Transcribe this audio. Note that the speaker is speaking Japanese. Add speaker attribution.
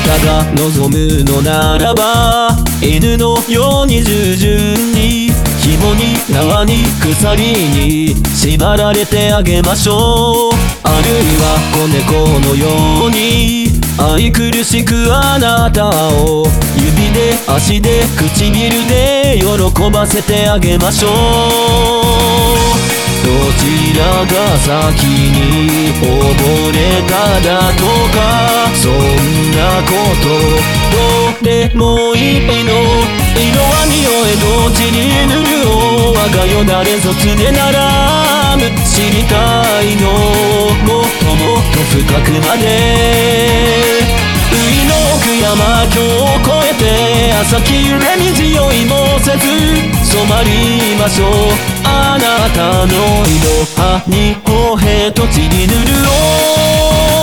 Speaker 1: たが望むのならば、犬のように従順に紐に縄に鎖に縛られてあげましょう。あるいは子猫のように愛くるしくあなたを指で足で唇で喜ばせてあげましょう。どちらが先に溺れただとか、そんなことどうでもいいの。色は匂えどっちに塗るを我がよだれぞつねならむ。知りたいのもっともっと深くまで。海の奥山境を越えて朝日揺れに強いもせず染まりましょう。あなたの色葉にほへとちりぬるを